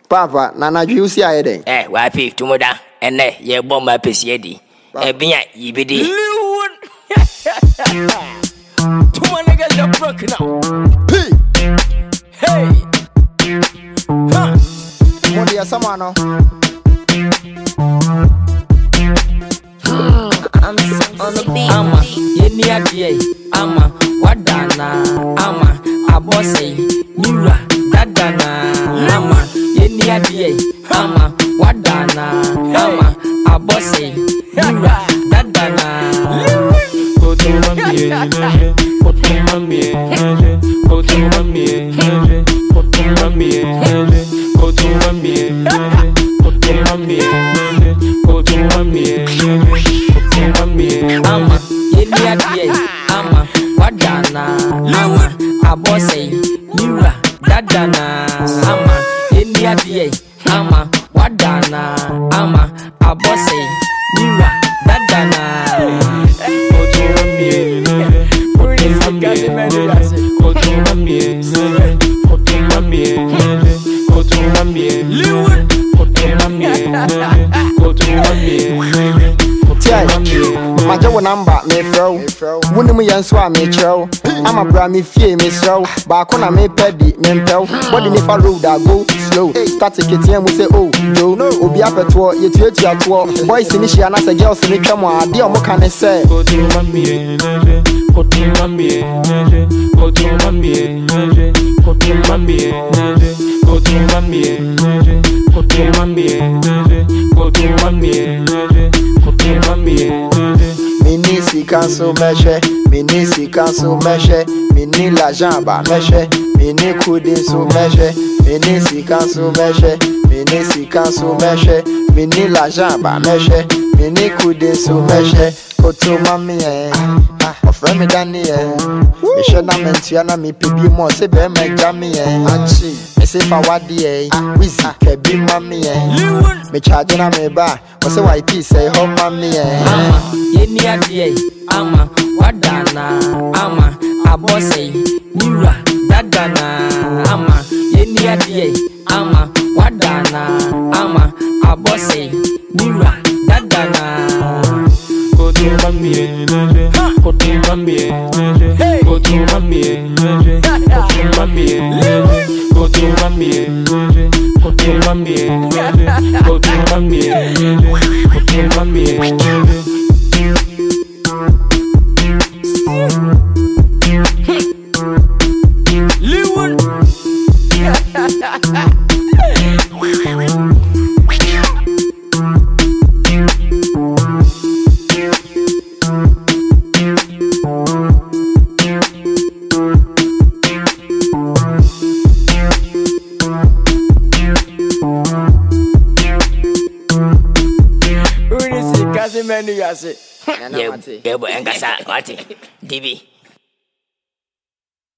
Papa, Nana, you see I day. Why pay to Moda and ye bomb my PC. Being ye be the two niggas are broken up. Hey, What do you someone? I'm on the beat. Ama, ye near the Ama, what dana, Ama, a bossy, Mira, that dana, Ama, ye near the Ama, what dana, Ama, a bossy, Mira, that dana. Go to Mami, go to Mami, go to Mami, go to Mami, go to Mami, go to Mami, go to Mami, Ama, ye near the Ama, what dana, Ama, a bossy, Mira, that dana, Ama, ye near the Ama, what dana, Ama, a bossy, Mira, that dana. go to Mami, go to Mami, go to Mami, go to Mami, go to Mami, go to Mami. Maja wo number me fro. Wonu mu yenso a me chero. Ama bra me fie me sro. Ba ko na me pedi me mpel. Body me fa road I go slow. Start ketian mu say oh no. Obi apeto ye tuatua to. Boys ni hia na say girls ni twam ade o mo ka ne say. Go to Mami, go to Mami, go to Mami, go to Mami, go to Mami, go to Mami, go to Mami, go to Mami. Minisi cancel measure, minisi cancel measure, mini la jamba measure, mini kudin so measure, minisi cancel measure, minisi cancel measure, mini la jamba measure, mini kudin so measure. Go to mommy offer me Danny me should not mention na me pibi mo se be me jammy achi me say for what the wizzy ke bi mommy me charge na me ba o say white say home mommy Ama, ye near the Ama, what dana, Ama, a bossy, Mira, that dana, Ama, ye near the Ama, what dana, Ama, a bossy, Mira, that dana. Go to Mami, go to Mami, go to Mami, go to Mami, go to Mami, go to Mami, go to Mami, go to Mami. Yeah, boy, and Gasa, what? DB.